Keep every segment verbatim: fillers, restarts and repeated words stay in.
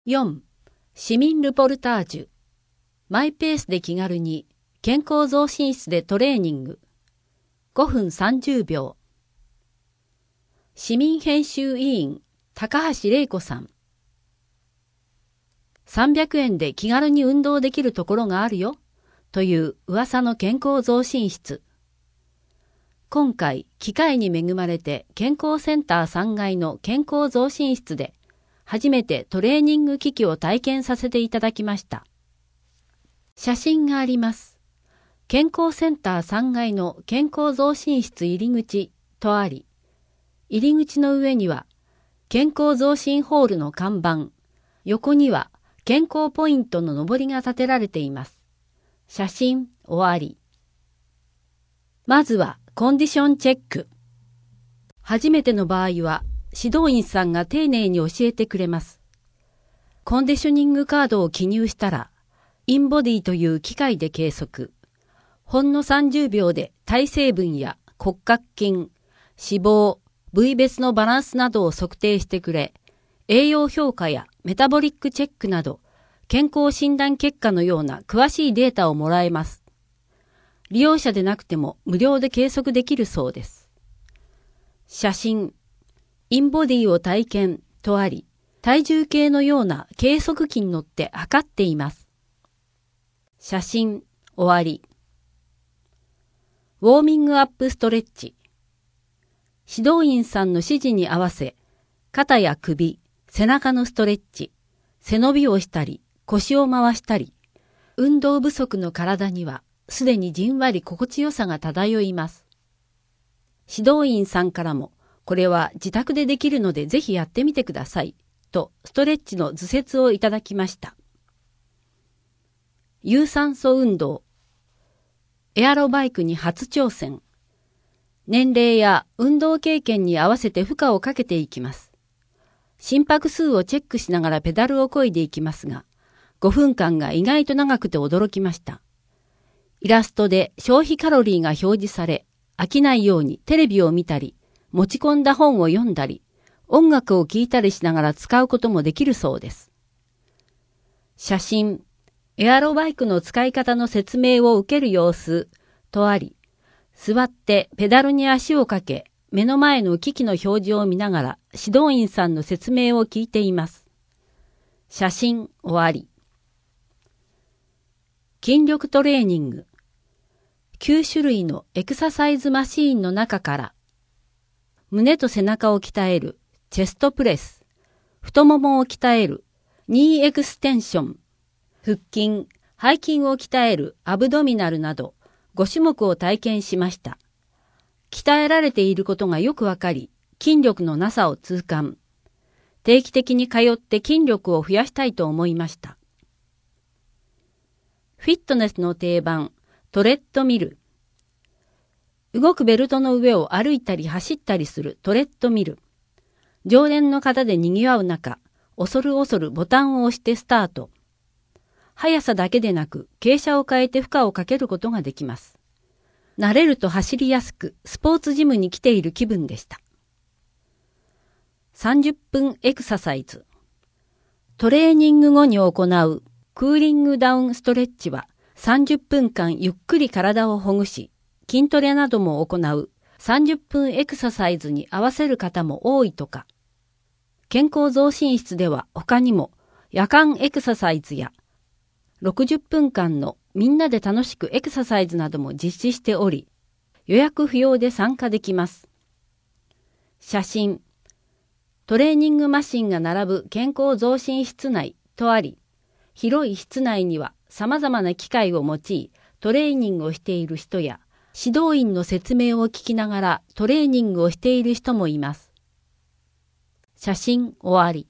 よん. 市民ルポルタージュ。マイペースで気軽に健康増進室でトレーニング。ごふんさんじゅうびょう。市民編集委員高橋玲子さん。さんびゃくえんで気軽に運動できるところがあるよという噂の健康増進室。今回機会に恵まれて健康センターさんがいの健康増進室で初めてトレーニング機器を体験させていただきました。写真があります。健康センターさんがいの健康増進室入り口とあり、入り口の上には健康増進ホールの看板、横には健康ポイントの上りが立てられています。写真終わり。まずはコンディションチェック。初めての場合は指導員さんが丁寧に教えてくれます。コンディショニングカードを記入したら、インボディという機械で計測。ほんのさんじゅうびょうで体成分や骨格筋、脂肪、部位別のバランスなどを測定してくれ、栄養評価やメタボリックチェックなど、健康診断結果のような詳しいデータをもらえます。利用者でなくても無料で計測できるそうです。写真、インボディを体験とあり、体重計のような計測器に乗って測っています。写真、終わり。ウォーミングアップストレッチ。指導員さんの指示に合わせ、肩や首、背中のストレッチ、背伸びをしたり、腰を回したり、運動不足の体にはすでにじんわり心地よさが漂います。指導員さんからも、これは自宅でできるのでぜひやってみてください、とストレッチの図説をいただきました。有酸素運動。エアロバイクに初挑戦。年齢や運動経験に合わせて負荷をかけていきます。心拍数をチェックしながらペダルを漕いでいきますが、ごふんかんが意外と長くて驚きました。イラストで消費カロリーが表示され、飽きないようにテレビを見たり、持ち込んだ本を読んだり、音楽を聴いたりしながら使うこともできるそうです。写真、エアロバイクの使い方の説明を受ける様子とあり、座ってペダルに足をかけ、目の前の機器の表示を見ながら指導員さんの説明を聞いています。写真終わり。筋力トレーニング。きゅうしゅるいのエクササイズマシーンの中から、胸と背中を鍛えるチェストプレス、太ももを鍛えるニーエクステンション、腹筋、背筋を鍛えるアブドミナルなどごしゅもくを体験しました。鍛えられていることがよくわかり、筋力のなさを痛感。定期的に通って筋力を増やしたいと思いました。フィットネスの定番、トレッドミル。動くベルトの上を歩いたり走ったりするトレッドミル。常連の方で賑わう中、恐る恐るボタンを押してスタート。速さだけでなく、傾斜を変えて負荷をかけることができます。慣れると走りやすく、スポーツジムに来ている気分でした。さんじゅっぷんエクササイズ。トレーニング後に行うクーリングダウンストレッチはさんじゅっぷんかんゆっくり体をほぐし、筋トレなども行うさんじゅっぷんエクササイズに合わせる方も多いとか。健康増進室では他にも夜間エクササイズやろくじゅっぷんかんのみんなで楽しくエクササイズなども実施しており、予約不要で参加できます。写真、トレーニングマシンが並ぶ健康増進室内とあり、広い室内には様々な機械を用いトレーニングをしている人や、指導員の説明を聞きながらトレーニングをしている人もいます。写真終わり。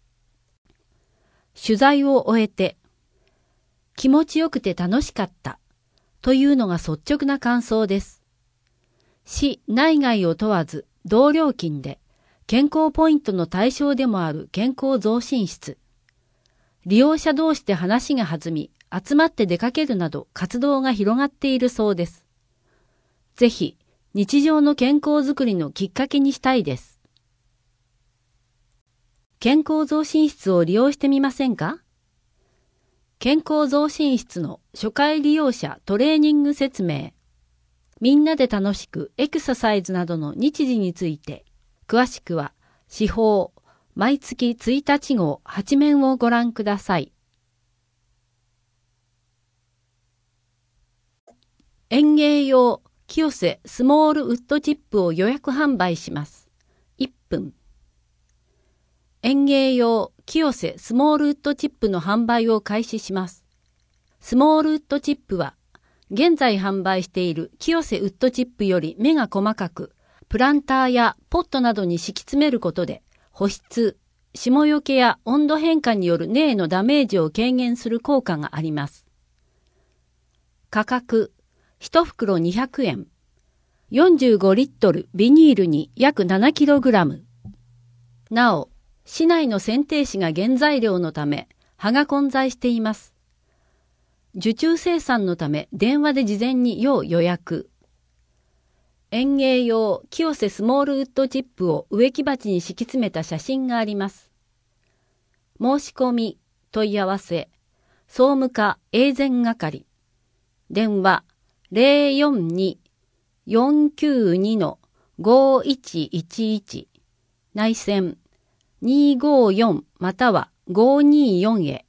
取材を終えて、気持ちよくて楽しかったというのが率直な感想です。市内外を問わず同料金で健康ポイントの対象でもある健康増進室。利用者同士で話が弾み、集まって出かけるなど活動が広がっているそうです。ぜひ日常の健康づくりのきっかけにしたいです。 健康増進室を利用してみませんか？健康増進室の初回利用者トレーニング説明、みんなで楽しくエクササイズなどの日時について、詳しくは、司法、毎月ついたち号はち面をご覧ください。園芸用清瀬スモールウッドチップを予約販売します。いっぷん。園芸用清瀬スモールウッドチップの販売を開始します。スモールウッドチップは、現在販売している清瀬ウッドチップより目が細かく、プランターやポットなどに敷き詰めることで、保湿、霜よけや温度変化による根へのダメージを軽減する効果があります。価格、いち袋にひゃくえん。よんじゅうごリットルビニールに約ななキログラム。なお、市内の選定士が原材料のため、葉が混在しています。受注生産のため、電話で事前に要予約。園芸用清瀬スモールウッドチップを植木鉢に敷き詰めた写真があります。申し込み、問い合わせ、総務課永全係。電話 ゼロよんに よんきゅうに ごいちいちいち。内線にごよんまたはごによんへ。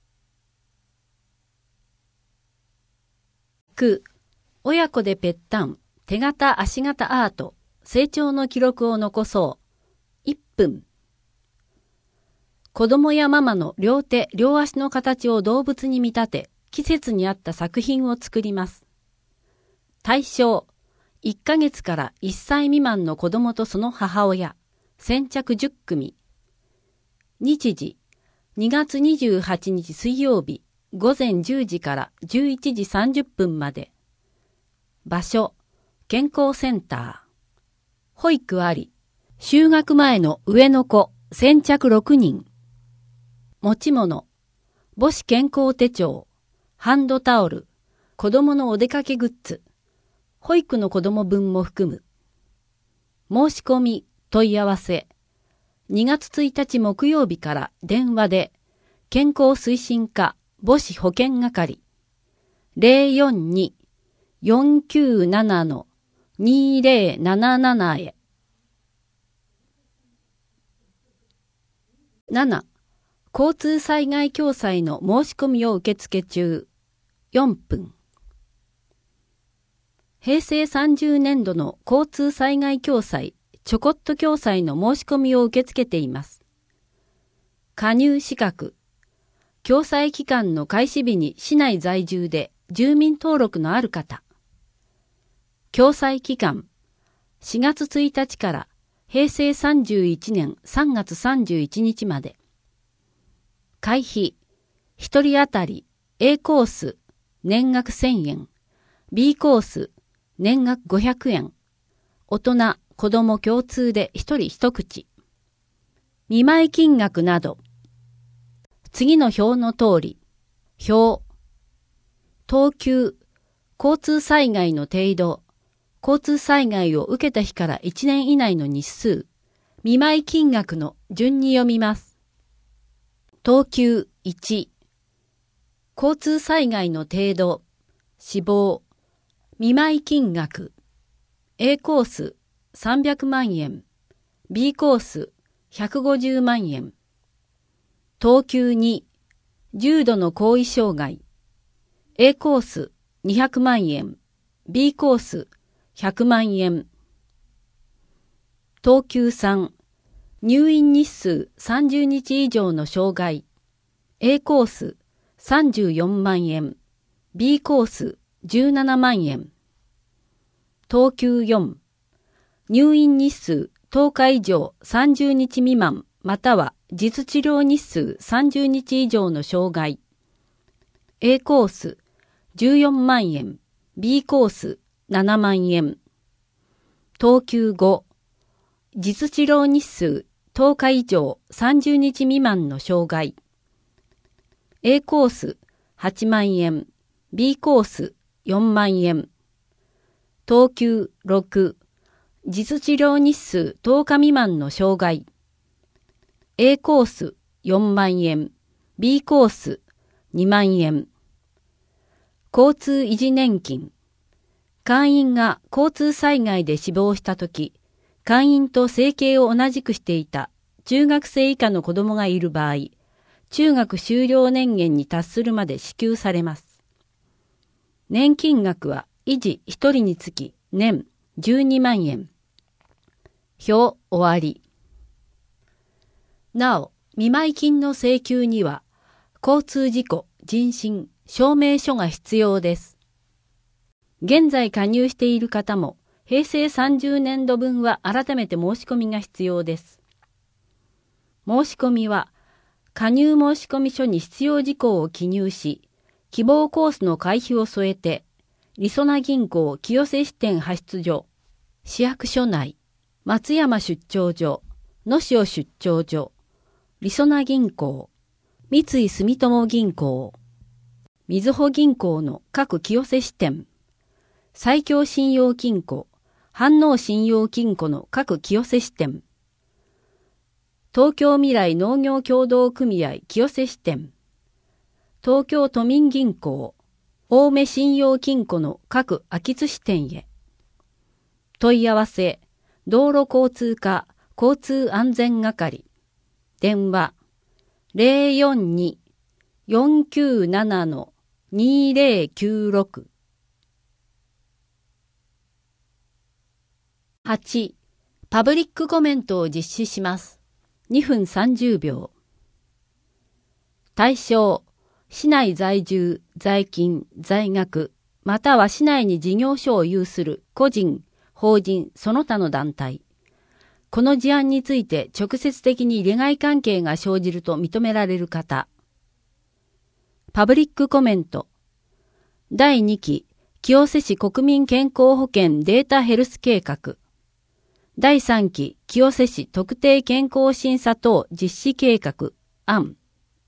く、親子でぺったん、手形足形アート、成長の記録を残そう。いっぷん。子供やママの両手、両足の形を動物に見立て、季節に合った作品を作ります。対象、いっかげつからいっさい未満の子供とその母親、先着じゅっ組。日時、にがつにじゅうはちにち水曜日、ごぜんじゅうじからじゅういちじさんじゅっぷんまで。場所、健康センター。保育あり。就学前の上の子、先着ろくにん。持ち物、母子健康手帳、ハンドタオル、子供のお出かけグッズ、保育の子供分も含む。申し込み、問い合わせ。にがつついたち木曜日から電話で、健康推進課母子保健係。ゼロよんに よんきゅうなな にゼロなななな へ。なな. 交通災害共済の申し込みを受付中。よんぷん。平成さんじゅうねんどの交通災害共済、ちょこっと共済の申し込みを受け付けています。加入資格。共済期間の開始日に市内在住で住民登録のある方。共済期間。しがつついたちから平成さんじゅういちねんさんがつさんじゅういちにちまで。会費。一人当たり A コース年額せんえん。B コース年額ごひゃくえん。大人、子供共通で一人一口。見舞い金額など。次の表の通り。表。等級。交通災害の程度。交通災害を受けた日からいちねん以内の日数。見舞い金額の順に読みます。等級いち。交通災害の程度。死亡。見舞い金額。A コースさんびゃくまんえん。B コースひゃくごじゅうまんえん。等級に。重度の後遺障害。A コースにひゃくまんえん。B コースひゃくまんえん。等級さん。入院日数さんじゅうにち以上の障害。A コースさんじゅうよんまんえん。B コースじゅうななまんえん。等級よん。入院日数とおか以上さんじゅうにち未満または実治療日数さんじゅうにち以上の障害。A コースじゅうよんまんえん。B コースななまんえん。等級ご。実治療日数とおか以上さんじゅうにち未満の障害。A コースはちまんえん。B コースよんまんえん。等級ろく。実治療日数とおか未満の障害。 A コースよんまんえん、B コースにまんえん。交通維持年金。会員が交通災害で死亡したとき、会員と生計を同じくしていた中学生以下の子供がいる場合、中学修了年限に達するまで支給されます。年金額は維持ひとりにつき年じゅうにまんえん。表終わり。なお、見舞金の請求には、交通事故、人身、証明書が必要です。現在加入している方も、へいせいさんじゅうねんどぶんは改めて申し込みが必要です。申し込みは、加入申込書に必要事項を記入し、希望コースの会費を添えて、りそな銀行清瀬支店派出所、市役所内、松山出張所、能代出張所、りそな銀行、三井住友銀行、みずほ銀行の各清瀬支店、埼京信用金庫、飯能信用金庫の各清瀬支店、東京未来農業協同組合清瀬支店、東京都民銀行、青梅信用金庫の各秋津支店へ。問い合わせ、道路交通課交通安全係。電話、ゼロよんに よんきゅうなな にゼロきゅうろく。はち. パブリックコメントを実施します。にふんさんじゅうびょう。対象、市内在住、在勤、在学、または市内に事業所を有する個人、法人、その他の団体。この事案について直接的に利害関係が生じると認められる方。パブリックコメント。だいにき、清瀬市国民健康保険データヘルス計画。だいさんき、清瀬市特定健康審査等実施計画案。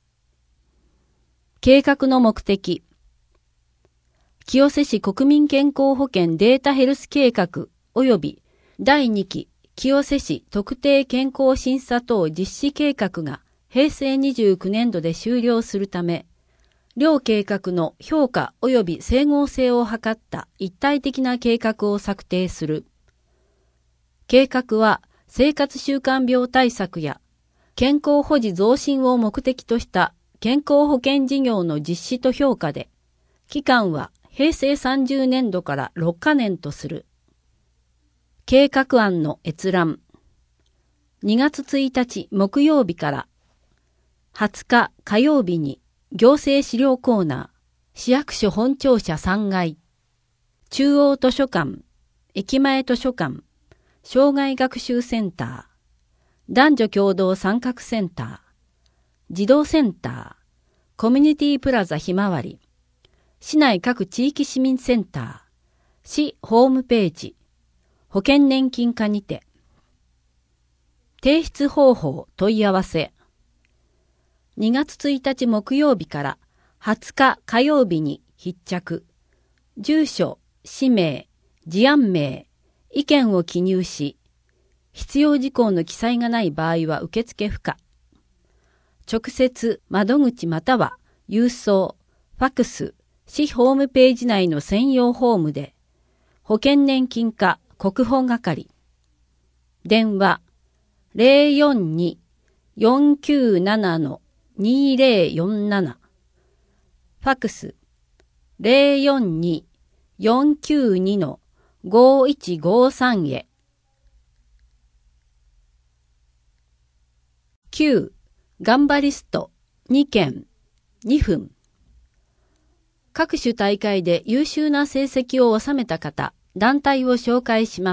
計画の目的。清瀬市国民健康保険データヘルス計画及びだいにき清瀬市特定健康審査等実施計画がへいせいにじゅうきゅうねんどで終了するため、両計画の評価及び整合性を図った一体的な計画を策定する。計画は生活習慣病対策や健康保持増進を目的とした健康保険事業の実施と評価で、期間はへいせいさんじゅうねんどからろっかねんとする。計画案の閲覧。にがつついたち木曜日からはつか火曜日に行政資料コーナー、市役所本庁舎さんがい、中央図書館、駅前図書館、障害学習センター、男女共同参画センター、児童センター、コミュニティプラザひまわり、市内各地域市民センター、市ホームページ、保険年金課にて。提出方法問い合わせ。にがつついたち木曜日からはつか火曜日に必着。住所、氏名、事案名、意見を記入し、必要事項の記載がない場合は受付不可。直接窓口または郵送、ファクス、市ホームページ内の専用フォームで、保険年金課国保係。電話、ゼロよんに よんきゅうなな にゼロよんなな。ファクス、ゼロよんに よんきゅうに ごいちごさん へ。きゅう. ガンバリストにけんにふん。各種大会で優秀な成績を収めた方、団体を紹介します。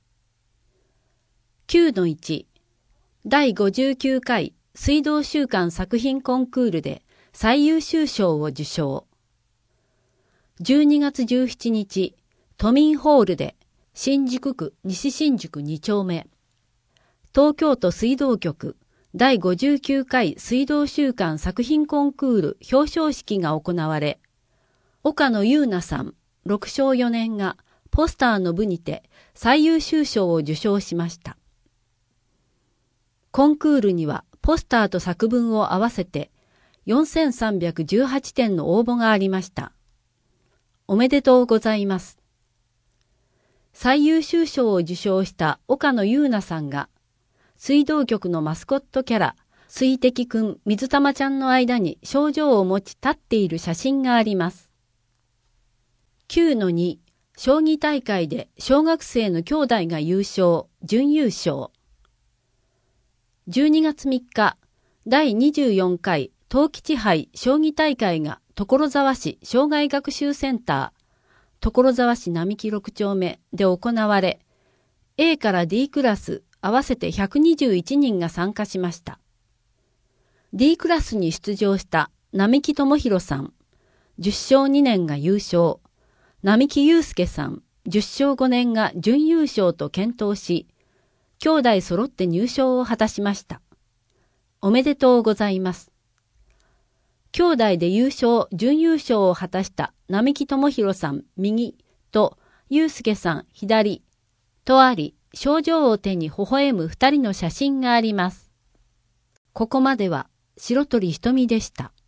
きゅうのいち. だいごじゅうきゅうかい水道週間作品コンクールで最優秀賞を受賞。じゅうにがつじゅうしちにち、都民ホールで新宿区西新宿にちょうめ。東京都水道局だいごじゅうきゅうかい水道週間作品コンクール表彰式が行われ、岡野優奈さんろくしょうよねんがポスターの部にて最優秀賞を受賞しました。コンクールにはポスターと作文を合わせてよんせんさんびゃくじゅうはちてんの応募がありました。おめでとうございます。最優秀賞を受賞した岡野優奈さんが、水道局のマスコットキャラ、水滴くん、水玉ちゃんの間に賞状を持ち立っている写真があります。きゅうのに、将棋大会で小学生の兄弟が優勝、準優勝。じゅうにがつみっか、だいにじゅうよんかい東吉杯将棋大会が所沢市障害学習センター、所沢市並木ろく丁目で行われ、A から D クラス合わせてひゃくにじゅういちにんが参加しました。D クラスに出場した並木智弘さん、じゅっしょうにねんが優勝、並木祐介さん、じゅっしょうごねんが準優勝と健闘し、兄弟揃って入賞を果たしました。おめでとうございます。兄弟で優勝、準優勝を果たした並木智弘さん右と祐介さん左とあり、賞状を手に微笑む二人の写真があります。ここまでは白鳥瞳でした。